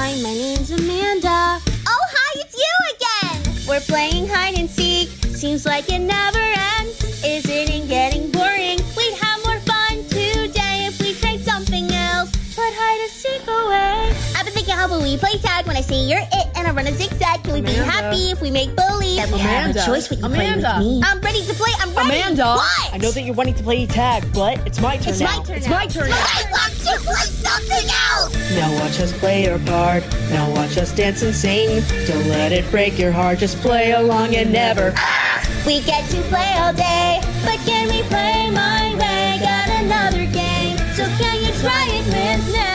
Hi, my name's Amanda. Oh, hi, it's you again. We're playing hide and seek. Seems like it never ends. Isn't it getting boring? We'd have more fun today if we tried something else. Put hide and seek away. I've been thinking, how about we play tag when I say you're it and I run a zigzag? Can we be happy if we make believe that we have a choice when you play with me? I'm ready to play. I'm ready. Amanda, What? I know that you're wanting to play tag, but it's my turn It's now. my turn It's now. my turn But now. I want to play something else. Now watch us play our part. Now watch us dance and sing. Don't let it break your heart. Just play along and never. We get to play all day, But can we play my way? Got another game. So can you try it with me?